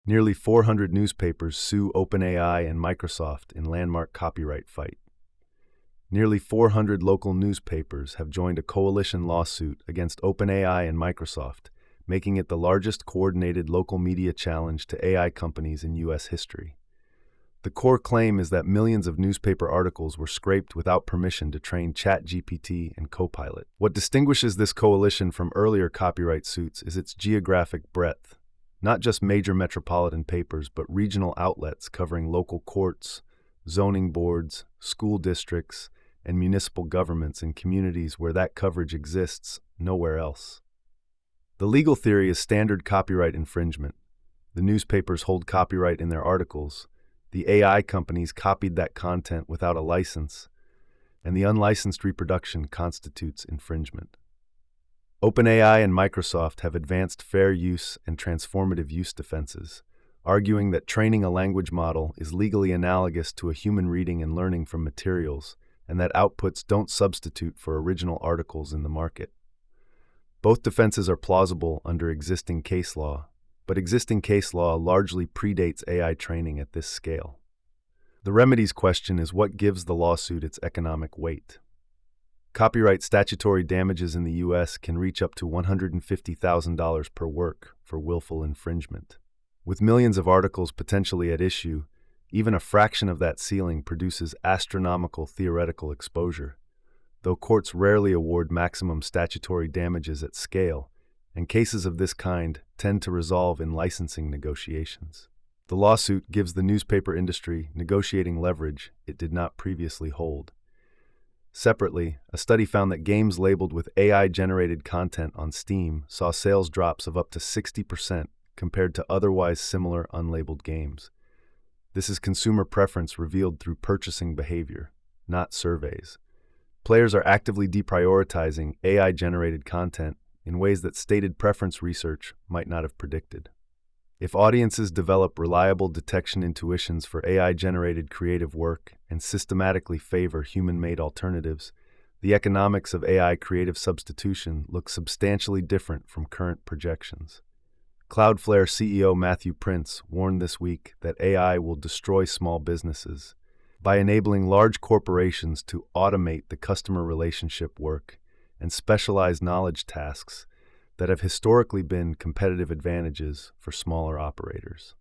Nearly 400 newspapers sue OpenAI and Microsoft in landmark copyright fight. Nearly 400 local newspapers have joined a coalition lawsuit against OpenAI and Microsoft, making it the largest coordinated local media challenge to AI companies in U.S. history. The core claim is that millions of newspaper articles were scraped without permission to train ChatGPT and Copilot. What distinguishes this coalition from earlier copyright suits is its geographic breadth. Not just major metropolitan papers, but regional outlets covering local courts, zoning boards, school districts, and municipal governments in communities where that coverage exists nowhere else. The legal theory is standard copyright infringement. The newspapers hold copyright in their articles. The AI companies copied that content without a license, and the unlicensed reproduction constitutes infringement. OpenAI and Microsoft have advanced fair use and transformative use defenses, arguing that training a language model is legally analogous to a human reading and learning from materials, and that outputs don't substitute for original articles in the market. Both defenses are plausible under existing case law, but existing case law largely predates AI training at this scale. The remedies question is what gives the lawsuit its economic weight. Copyright statutory damages in the U.S. can reach up to $150,000 per work for willful infringement. With millions of articles potentially at issue, even a fraction of that ceiling produces astronomical theoretical exposure, though courts rarely award maximum statutory damages at scale, and cases of this kind tend to resolve in licensing negotiations. The lawsuit gives the newspaper industry negotiating leverage it did not previously hold. Separately, a study found that games labeled with AI-generated content on Steam saw sales drops of up to 60% compared to otherwise similar unlabeled games. This is consumer preference revealed through purchasing behavior, not surveys. Players are actively deprioritizing AI-generated content in ways that stated preference research might not have predicted. If audiences develop reliable detection intuitions for AI-generated creative work and systematically favor human-made alternatives, the economics of AI creative substitution look substantially different from current projections. Cloudflare CEO Matthew Prince warned this week that AI will destroy small businesses by enabling large corporations to automate the customer relationship work and specialized knowledge tasks that have historically been competitive advantages for smaller operators.